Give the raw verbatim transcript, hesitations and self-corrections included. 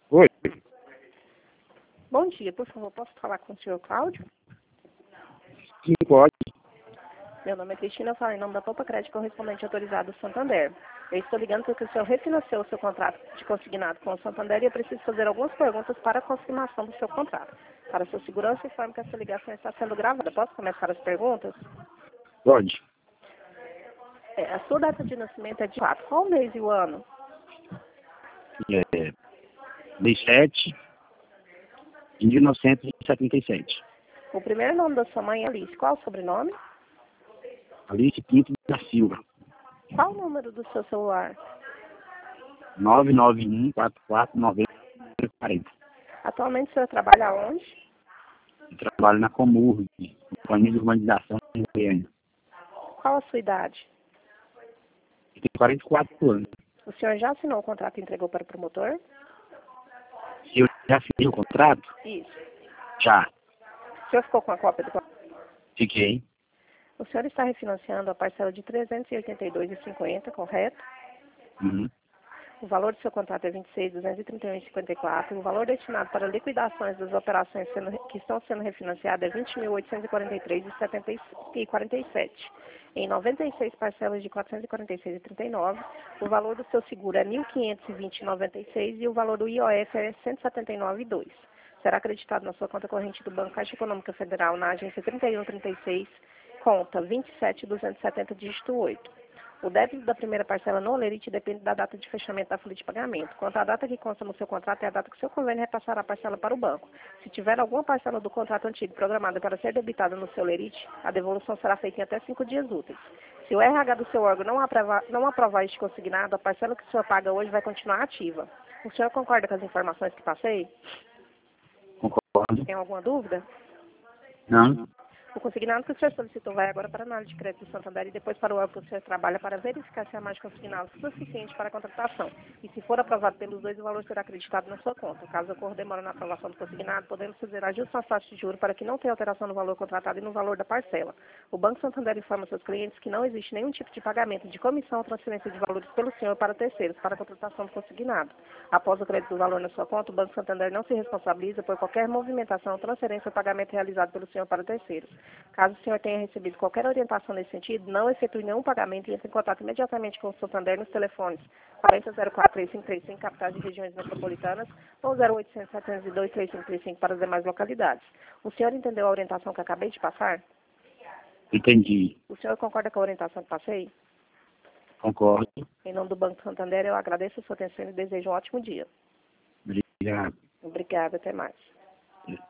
Oi, Bom dia, por favor, posso falar com o senhor Cláudio? sim, pode. Meu nome é Cristina, eu falo em nome da Poupa Crédito correspondente autorizado do Santander. Eu estou ligando porque o senhor refinanciou o seu contrato de consignado com o Santander e eu preciso fazer algumas perguntas para a confirmação do seu contrato. Para sua segurança, informo que essa ligação está sendo gravada. Posso começar as perguntas? Pode. É, a sua data de nascimento é de quatro. Qual o mês e o ano? É, mês sete de mil novecentos e setenta e sete. O primeiro nome da sua mãe é Alice. Qual o sobrenome? Alice Pinto da Silva. Qual o número do seu celular? nove nove um quatro quatro nove zero quatro zero. Atualmente o senhor trabalha onde? Eu trabalho na Comurg, Companhia de Urbanização em Goiânia. Qual a sua idade? Eu tenho quarenta e quatro anos. O senhor já assinou o contrato e entregou para o promotor? Eu já assinei o contrato? Isso. Já. O senhor ficou com a cópia do contrato? Fiquei. O senhor está refinanciando a parcela de trezentos e oitenta e dois reais e cinquenta centavos, correto? Uhum. O valor do seu contrato é vinte e seis mil duzentos e trinta e um reais e cinquenta e quatro centavos. O valor destinado para liquidações das operações sendo, que estão sendo refinanciadas é vinte mil oitocentos e quarenta e três reais e quarenta e sete centavos. Em noventa e seis parcelas de quatrocentos e quarenta e seis reais e trinta e nove centavos, o valor do seu seguro é mil quinhentos e vinte reais e noventa e seis centavos e o valor do I O F é cento e setenta e nove reais e dois centavos. Será acreditado na sua conta corrente do Banco Caixa Econômica Federal na agência trinta e um trinta e seis, conta vinte e sete mil duzentos e setenta, dígito oito. O débito da primeira parcela no Olerite depende da data de fechamento da folha de pagamento. Quanto à data que consta no seu contrato, é a data que o seu convênio repassará a parcela para o banco. Se tiver alguma parcela do contrato antigo programada para ser debitada no seu Olerite, a devolução será feita em até cinco dias úteis. Se o R H do seu órgão não aprovar, não aprovar este consignado, a parcela que o senhor paga hoje vai continuar ativa. O senhor concorda com as informações que passei? Concordo. Tem alguma dúvida? Não. O consignado que o senhor solicitou vai agora para a análise de crédito do Santander e depois para o órgão que o senhor trabalha para verificar se a margem consignada é suficiente para a contratação. E se for aprovado pelos dois, o valor será acreditado na sua conta. Caso ocorra demora na aprovação do consignado, podemos fazer ajustes nas taxas de juros para que não tenha alteração no valor contratado e no valor da parcela. O Banco Santander informa seus clientes que não existe nenhum tipo de pagamento de comissão ou transferência de valores pelo senhor para terceiros para a contratação do consignado. Após o crédito do valor na sua conta, o Banco Santander não se responsabiliza por qualquer movimentação, transferência ou pagamento realizado pelo senhor para terceiros. Caso o senhor tenha recebido qualquer orientação nesse sentido, não efetue nenhum pagamento e entre em contato imediatamente com o Santander nos telefones quarenta zero quatro três cinco três cinco, capitais de regiões metropolitanas, ou zero oitocentos, setecentos e dois, três cinco três cinco para as demais localidades. O senhor entendeu a orientação que acabei de passar? Entendi. O senhor concorda com a orientação que passei? Concordo. Em nome do Banco Santander, eu agradeço a sua atenção e desejo um ótimo dia. Obrigado. Obrigada, até mais.